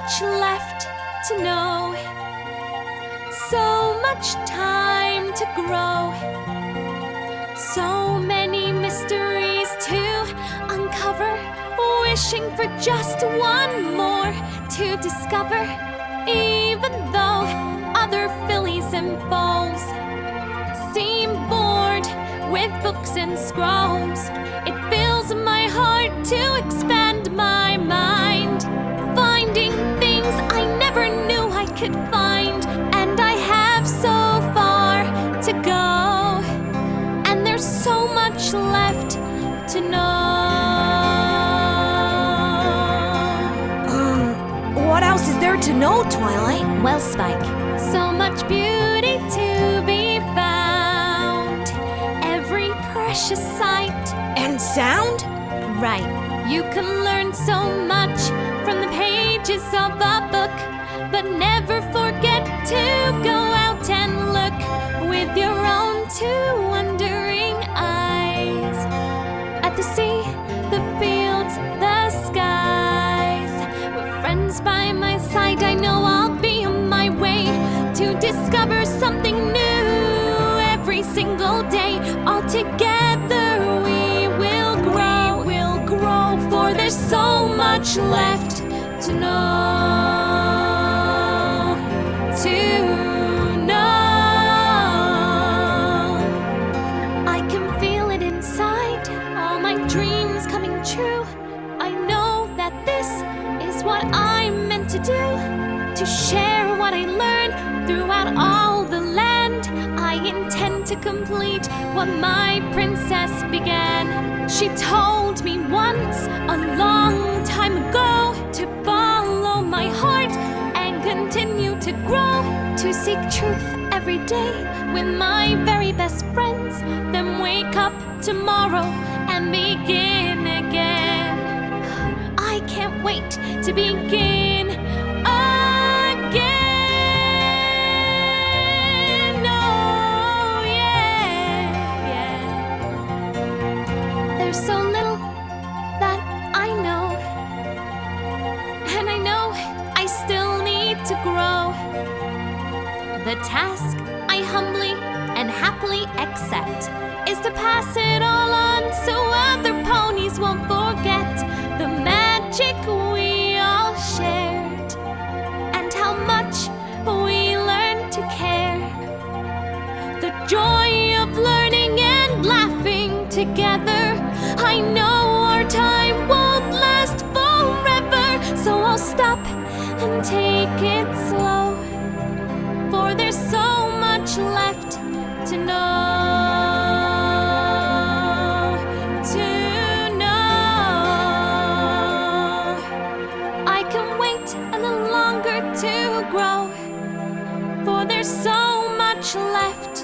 much left to know, so much time to grow, so many mysteries to uncover, wishing for just one more to discover. Even though other fillies and foals seem bored with books and scrolls, it fills my heart to expand my mind, finding things I never knew I could find. And I have so far to go, and there's so much left to know. What else is there to know, Twilight? Well, Spike, so much beauty to be found, every precious sight And sound? right. You can learn so much from the pages of a book, but never forget to go out and look with your own two wondering eyes at the sea, the fields, the skies. With friends by my side, I know I'll be on my way to discover something new every single day. All together we will grow, for there's so much left to know. I can feel it inside, all my dreams coming true. I know that this is what I'm meant to do, to share what I learned throughout all the land. I intend to complete what my princess began. She told me once, a long time ago, to follow my heart and continue to grow, to seek truth every day with my very best friends, then wake up tomorrow and begin again. I can't wait to begin again. Oh, yeah. There's so little that I know, and I know I still need to grow. The task I humbly and happily accept is to pass it all on so other ponies won't forget the magic we all shared, and how much we learned to care. The joy of learning and laughing together. I know our time won't last forever, so I'll stop and take it slow, for there's so much left to know. I can wait a little longer to grow, for there's so much left